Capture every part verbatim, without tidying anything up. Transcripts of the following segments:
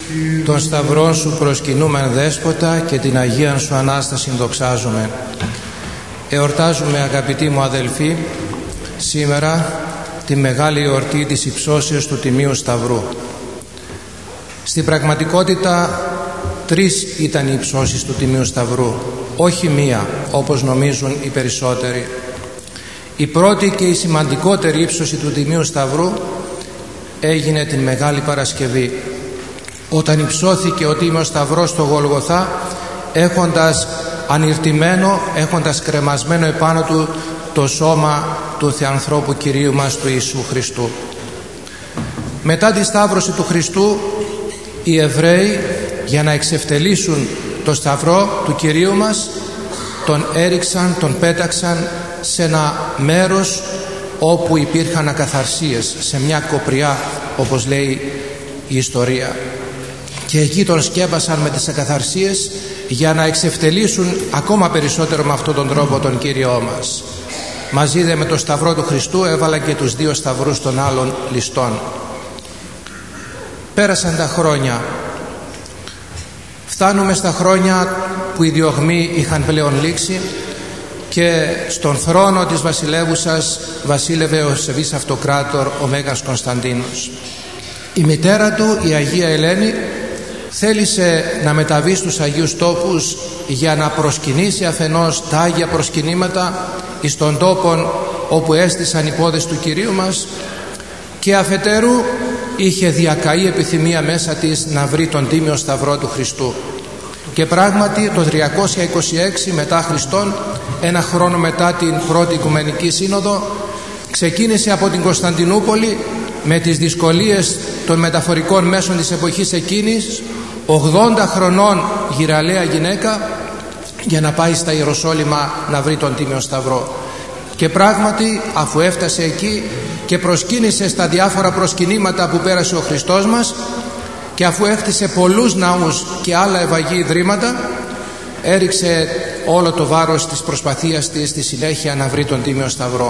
Τον σταυρόν σου προσκυνούμεν Δέσποτα και την Αγίαν σου Ανάσταση δοξάζουμε. Εορτάζουμε, αγαπητοί μου αδελφοί, σήμερα τη μεγάλη εορτή της υψώσεως του Τιμίου Σταυρού. Στην πραγματικότητα τρεις ήταν οι υψώσεις του Τιμίου Σταυρού, όχι μία όπως νομίζουν οι περισσότεροι. Η πρώτη και η σημαντικότερη ύψωση του Τιμίου Σταυρού έγινε την Μεγάλη Παρασκευή, όταν υψώθηκε ο Τίμιος Σταυρός στο Γολγοθά, έχοντας ανηρτημένο, έχοντας κρεμασμένο επάνω του το σώμα του Θεανθρώπου Κυρίου μας, του Ιησού Χριστού. Μετά τη Σταύρωση του Χριστού, οι Εβραίοι, για να εξευτελίσουν το Σταυρό του Κυρίου μας, τον έριξαν, τον πέταξαν σε ένα μέρος όπου υπήρχαν ακαθαρσίες, σε μια κοπριά όπως λέει η ιστορία, και εκεί τον σκέπασαν με τις ακαθαρσίες για να εξευτελίσουν ακόμα περισσότερο με αυτόν τον τρόπο τον Κύριό μας. Μαζί δε με το Σταυρό του Χριστού έβαλα και τους δύο σταυρούς των άλλων ληστών. Πέρασαν τα χρόνια. Φτάνουμε στα χρόνια που οι διωγμοί είχαν πλέον λήξει και στον θρόνο της βασιλεύουσας βασίλευε ο Σεβής Αυτοκράτορ, ο Μέγας Κωνσταντίνος. Η μητέρα του, η Αγία Ελένη, θέλησε να μεταβεί στους Αγίους Τόπους για να προσκυνήσει αφενός τα Άγια προσκυνήματα εις των τόπων όπου έστησαν οι πόδες του Κυρίου μας, και αφετέρου είχε διακαή επιθυμία μέσα της να βρει τον Τίμιο Σταυρό του Χριστού. Και πράγματι το τριακόσια είκοσι έξι μετά Χριστόν, ένα χρόνο μετά την πρώτη Οικουμενική Σύνοδο, ξεκίνησε από την Κωνσταντινούπολη με τις δυσκολίες των μεταφορικών μέσων της εποχής εκείνης, ογδόντα χρονών γυραλαία γυναίκα, για να πάει στα Ιεροσόλυμα να βρει τον Τίμιο Σταυρό. Και πράγματι αφού έφτασε εκεί και προσκύνησε στα διάφορα προσκυνήματα που πέρασε ο Χριστός μας, και αφού έχτισε πολλούς ναούς και άλλα ευαγή ιδρύματα, έριξε όλο το βάρος της προσπαθίας της στη συνέχεια να βρει τον Τίμιο Σταυρό.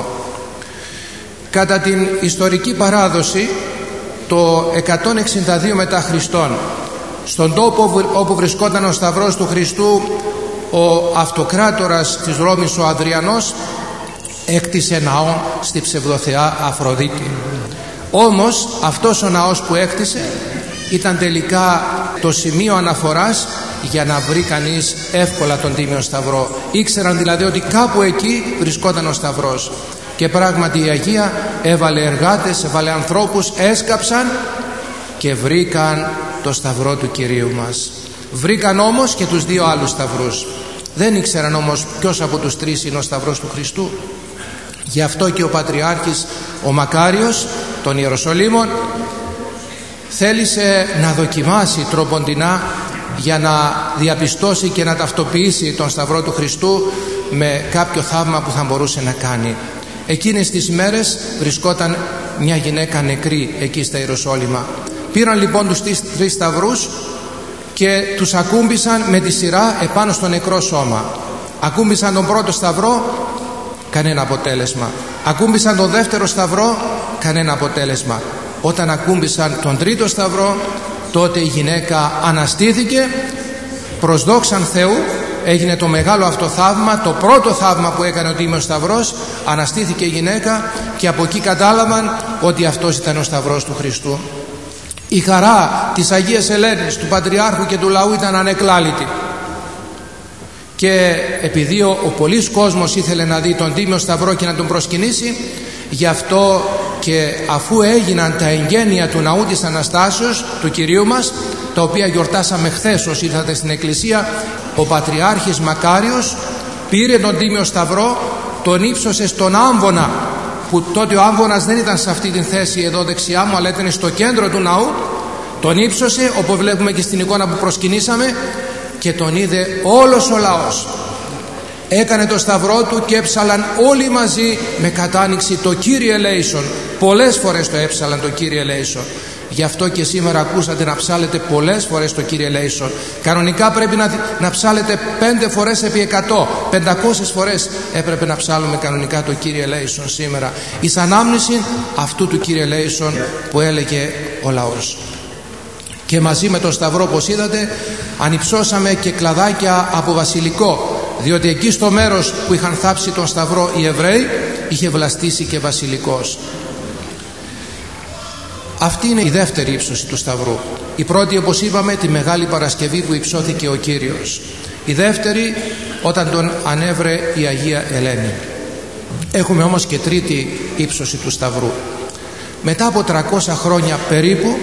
Κατά την ιστορική παράδοση, το εκατόν εξήντα δύο μετά Χριστόν, στον τόπο όπου βρισκόταν ο Σταυρός του Χριστού, ο αυτοκράτορας της Ρώμης, ο Αδριανός, έκτισε ναό στη ψευδοθεά Αφροδίτη. Όμως αυτός ο ναός που έκτισε ήταν τελικά το σημείο αναφοράς για να βρει κανείς εύκολα τον Τίμιο Σταυρό. Ήξεραν δηλαδή ότι κάπου εκεί βρισκόταν ο Σταυρός. Και πράγματι η Αγία έβαλε εργάτες, έβαλε ανθρώπους, έσκαψαν και βρήκαν το Σταυρό του Κυρίου μας. Βρήκαν όμως και τους δύο άλλους σταυρούς. Δεν ήξεραν όμως ποιος από τους τρεις είναι ο Σταυρός του Χριστού. Γι' αυτό και ο Πατριάρχης ο Μακάριος των Ιεροσολύμων θέλησε να δοκιμάσει τροποντινά για να διαπιστώσει και να ταυτοποιήσει τον Σταυρό του Χριστού με κάποιο θαύμα που θα μπορούσε να κάνει. Εκείνες τις μέρες βρισκόταν μια γυναίκα νεκρή εκεί στα Ιεροσόλυμα. Πήραν λοιπόν τους τρεις σταυρούς και τους ακούμπησαν με τη σειρά επάνω στο νεκρό σώμα. Ακούμπησαν τον πρώτο σταυρό, κανένα αποτέλεσμα. Ακούμπησαν τον δεύτερο σταυρό, κανένα αποτέλεσμα. Όταν ακούμπησαν τον τρίτο σταυρό, τότε η γυναίκα αναστήθηκε, προς δόξαν Θεού. Έγινε το μεγάλο αυτό θαύμα, το πρώτο θαύμα που έκανε ο Τίμιος Σταυρός. Αναστήθηκε η γυναίκα και από εκεί κατάλαβαν ότι αυτός ήταν ο Σταυρός του Χριστού. Η χαρά της Αγίας Ελένης, του Πατριάρχου και του λαού ήταν ανεκλάλητη. Και επειδή ο, ο πολλής κόσμος ήθελε να δει τον Τίμιο Σταυρό και να τον προσκυνήσει, γι' αυτό και αφού έγιναν τα εγγένεια του ναού της Αναστάσεως του Κυρίου μας, τα οποία γιορτάσαμε χθες όσοι ήρθατε στην εκκλησία, ο Πατριάρχης Μακάριος πήρε τον Τίμιο Σταυρό, τον ύψωσε στον άμβονα, που τότε ο άμβονας δεν ήταν σε αυτή την θέση εδώ δεξιά μου, αλλά ήταν στο κέντρο του ναού. Τον ύψωσε, όπως βλέπουμε και στην εικόνα που προσκυνήσαμε, και τον είδε όλος ο λαός. Έκανε το σταυρό του και έψαλαν όλοι μαζί με κατάνοιξη το Κύριε ελέησον. Πολλές φορές το έψαλαν το Κύριε ελέησον. Γι' αυτό και σήμερα ακούσατε να ψάλετε πολλές φορές το Κύριε ελέησον. Κανονικά πρέπει να, να ψάλετε πέντε φορές επί εκατό. Πεντακόσιες φορές έπρεπε να ψάλουμε κανονικά το Κύριε ελέησον σήμερα, εις ανάμνηση αυτού του Κύριε ελέησον που έλεγε ο λαός. Και μαζί με τον σταυρό, όπως είδατε, ανυψώσαμε και κλαδάκια από βασιλικό, διότι εκεί στο μέρος που είχαν θάψει τον σταυρό οι Εβραίοι είχε βλαστήσει και βασιλικός. Αυτή είναι η δεύτερη ύψωση του σταυρού. Η πρώτη, όπως είπαμε, τη Μεγάλη Παρασκευή που υψώθηκε ο Κύριος. Η δεύτερη, όταν τον ανέβρε η Αγία Ελένη. Έχουμε όμως και τρίτη ύψωση του σταυρού. Μετά από τριακόσια χρόνια περίπου,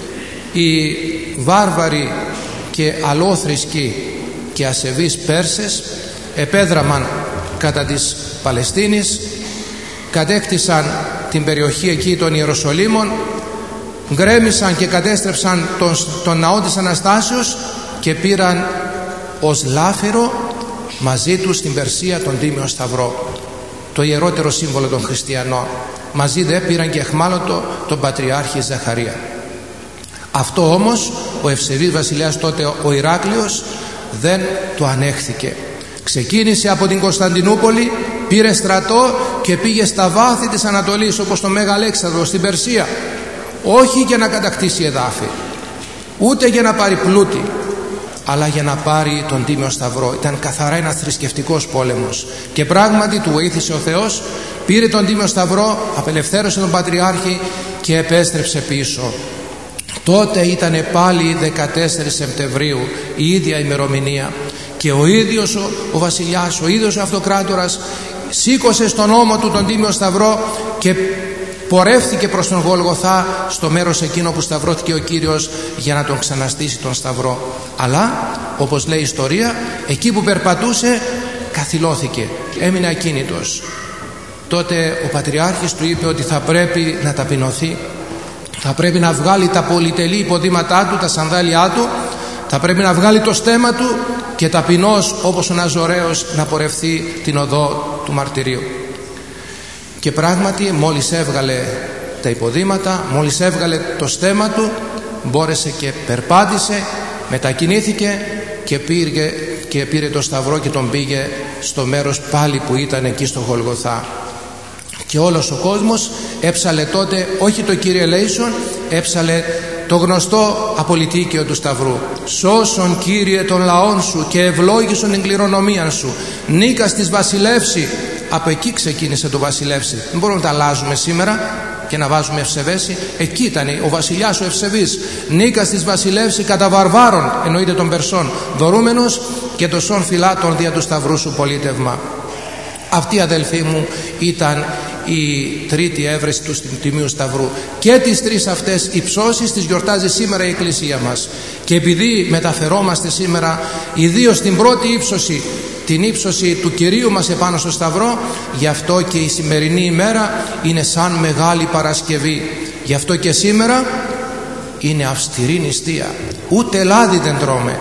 οι βάρβαροι και αλόθρησκοι και ασεβείς Πέρσες επέδραμαν κατά της Παλαιστίνης, κατέκτησαν την περιοχή εκεί των Ιεροσολύμων, γκρέμισαν και κατέστρεψαν τον, τον ναό της Αναστάσεως και πήραν ως λάφυρο μαζί τους στην Περσία τον Τίμιο Σταυρό, το ιερότερο σύμβολο των χριστιανών. Μαζί δε πήραν και εχμάλωτο τον Πατριάρχη Ζαχαρία. Αυτό όμως ο ευσεβής βασιλιάς τότε, ο Ηράκλειος, δεν το ανέχθηκε. Ξεκίνησε από την Κωνσταντινούπολη, πήρε στρατό και πήγε στα βάθη της Ανατολής, όπως το Μέγα Αλέξανδρο στην Περσία, όχι για να κατακτήσει εδάφη, ούτε για να πάρει πλούτη, αλλά για να πάρει τον Τίμιο Σταυρό. Ήταν καθαρά ένας θρησκευτικός πόλεμος και πράγματι του βοήθησε ο Θεός. Πήρε τον Τίμιο Σταυρό, απελευθέρωσε τον Πατριάρχη και επέστρεψε πίσω. Τότε ήταν πάλι δεκατέσσερις Σεπτεμβρίου, η ίδια ημερομηνία, και ο ίδιος ο, ο βασιλιάς, ο ίδιος ο αυτοκράτορας σήκωσε στον ώμο του τον Τίμιο Σταυρό και πορεύτηκε προς τον Γολγοθά, στο μέρος εκείνο που σταυρώθηκε ο Κύριος, για να τον ξαναστήσει τον Σταυρό. Αλλά όπως λέει η ιστορία, εκεί που περπατούσε καθυλώθηκε, έμεινε ακίνητος. Τότε ο Πατριάρχης του είπε ότι θα πρέπει να ταπεινωθεί, θα πρέπει να βγάλει τα πολυτελή υποδήματά του, τα σανδάλια του, θα πρέπει να βγάλει το στέμμα του και ταπεινός όπως ο Ναζωραίος να πορευθεί την οδό του μαρτυρίου. Και πράγματι μόλις έβγαλε τα υποδήματα, μόλις έβγαλε το στέμμα του, μπόρεσε και περπάτησε, μετακινήθηκε και πήρε, και πήρε το σταυρό και τον πήγε στο μέρος πάλι που ήταν εκεί στο Γολγοθά. Και όλος ο κόσμος έψαλε τότε όχι το Κύριε Λέησον, έψαλε το γνωστό απολυτίκαιο του Σταυρού. Σώσον Κύριε των λαών σου και ευλόγησον την κληρονομία σου. Νίκας της βασιλεύση. Από εκεί ξεκίνησε το βασιλεύση. Δεν μπορούμε να τα αλλάζουμε σήμερα και να βάζουμε ευσεβέση. Εκεί ήταν ο βασιλιάς ο ευσεβής. Νίκας της βασιλεύση κατά βαρβάρων, εννοείται των Περσών, δωρούμενος, και το σον φυλάτων δια του Σταυρού σου πολίτευμα. Αυτή, αδελφοί μου, ήταν η τρίτη έβρεση του Τιμίου Σταυρού. Και τις τρεις αυτές υψώσεις τις γιορτάζει σήμερα η Εκκλησία μας. Και επειδή μεταφερόμαστε σήμερα ιδίως την πρώτη ύψωση, την ύψωση του Κυρίου μας επάνω στο Σταυρό, γι' αυτό και η σημερινή ημέρα είναι σαν Μεγάλη Παρασκευή. Γι' αυτό και σήμερα είναι αυστηρή νηστεία, ούτε λάδι δεν τρώμε.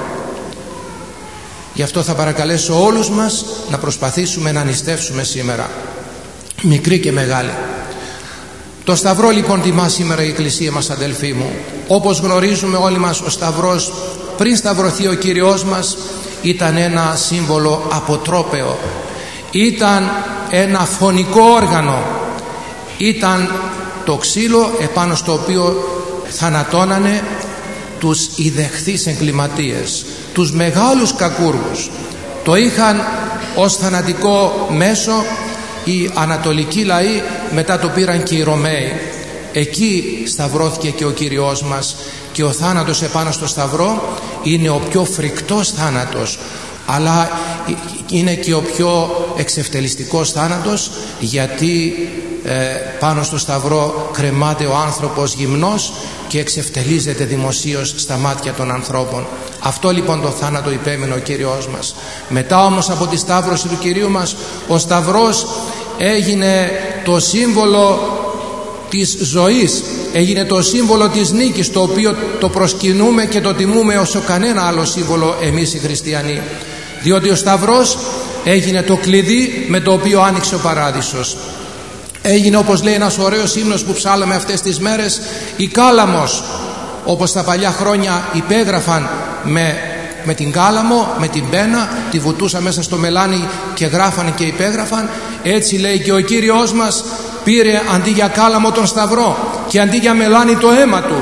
Γι' αυτό θα παρακαλέσω όλους μας να προσπαθήσουμε να νηστεύσουμε σήμερα, μικρή και μεγάλη. Το Σταυρό λοιπόν τιμά σήμερα η Εκκλησία μας, αδελφοί μου. Όπως γνωρίζουμε όλοι μας, ο Σταυρός πριν σταυρωθεί ο Κύριος μας ήταν ένα σύμβολο αποτρόπαιο, ήταν ένα φωνικό όργανο, ήταν το ξύλο επάνω στο οποίο θανατώνανε τους ιδεχθείς εγκληματίες, τους μεγάλους κακούργους. Το είχαν ως θανατικό μέσο οι ανατολικοί λαοί, μετά το πήραν και οι Ρωμαίοι. Εκεί σταυρώθηκε και ο Κύριος μας, και ο θάνατος επάνω στο Σταυρό είναι ο πιο φρικτός θάνατος, αλλά είναι και ο πιο εξευτελιστικός θάνατος, γιατί ε, πάνω στο Σταυρό κρεμάται ο άνθρωπος γυμνός και εξευτελίζεται δημοσίως στα μάτια των ανθρώπων. Αυτό λοιπόν το θάνατο υπέμεινε ο Κύριος μας. Μετά όμως από τη σταύρωση του Κυρίου μας, ο Σταυρός έγινε το σύμβολο της ζωής, έγινε το σύμβολο της νίκης, το οποίο το προσκυνούμε και το τιμούμε όσο κανένα άλλο σύμβολο εμείς οι χριστιανοί, διότι ο Σταυρός έγινε το κλειδί με το οποίο άνοιξε ο παράδεισος. Έγινε, όπως λέει ένας ωραίος ύμνος που ψάλαμε αυτές τις μέρες, η κάλαμος, όπως τα παλιά χρόνια υπέγραφαν με, με την κάλαμο, με την πένα, τη βουτούσαν μέσα στο μελάνι και γράφανε και υπέγραφαν. Έτσι λέει και ο Κύριος μας πήρε αντί για κάλαμο τον Σταυρό και αντί για μελάνι το αίμα του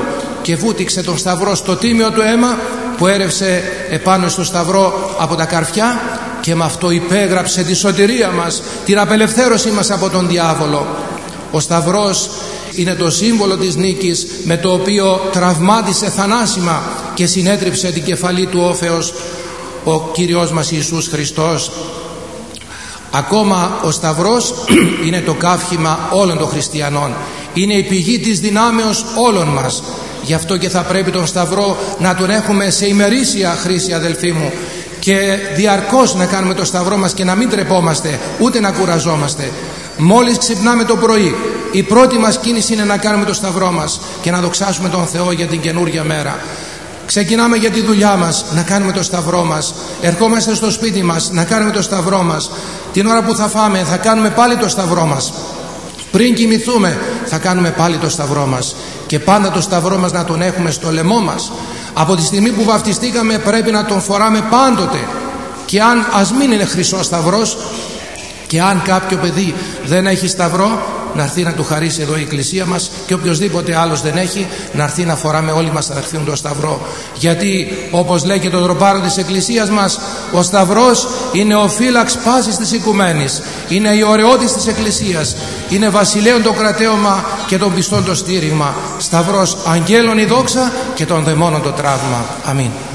και βούτυξε τον Σταυρό στο τίμιο του αίμα που έρευσε επάνω στο Σταυρό από τα καρφιά, και με αυτό υπέγραψε τη σωτηρία μας, την απελευθέρωσή μας από τον διάβολο. Ο Σταυρός είναι το σύμβολο της νίκης με το οποίο τραυμάτισε θανάσιμα και συνέτριψε την κεφαλή του όφεως ο Κύριος μας Ιησούς Χριστός. Ακόμα ο Σταυρός είναι το καύχημα όλων των χριστιανών, είναι η πηγή της δυνάμεως όλων μας. Γι' αυτό και θα πρέπει τον Σταυρό να τον έχουμε σε ημερήσια χρήση, αδελφοί μου, και διαρκώς να κάνουμε το Σταυρό μας και να μην τρεπόμαστε ούτε να κουραζόμαστε. Μόλις ξυπνάμε το πρωί, η πρώτη μας κίνηση είναι να κάνουμε το Σταυρό μας και να δοξάσουμε τον Θεό για την καινούργια μέρα. Ξεκινάμε για τη δουλειά μας, να κάνουμε το Σταυρό μας. Ερχόμαστε στο σπίτι μας, να κάνουμε το Σταυρό μας. Την ώρα που θα φάμε θα κάνουμε πάλι το Σταυρό μας. Πριν κοιμηθούμε θα κάνουμε πάλι το Σταυρό μας. Και πάντα το Σταυρό μας να τον έχουμε στο λαιμό μας. Από τη στιγμή που βαφτιστήκαμε πρέπει να τον φοράμε πάντοτε. Και αν, ας μην είναι χρυσός Σταυρός, και αν κάποιο παιδί δεν έχει Σταυρό, να έρθει να του χαρίσει εδώ η εκκλησία μας, και οποιοδήποτε άλλος δεν έχει, να έρθει να φοράμε όλοι μας να έρθουν το Σταυρό. Γιατί όπως λέει και το τροπάρο της εκκλησίας μας, ο Σταυρός είναι ο φύλαξ πάσης της οικουμένης, είναι η ωραιότης της εκκλησίας, είναι βασιλέων το κρατέωμα και των πιστών το στήριγμα, Σταυρός αγγέλων η δόξα και των δαιμόνων το τραύμα. Αμήν.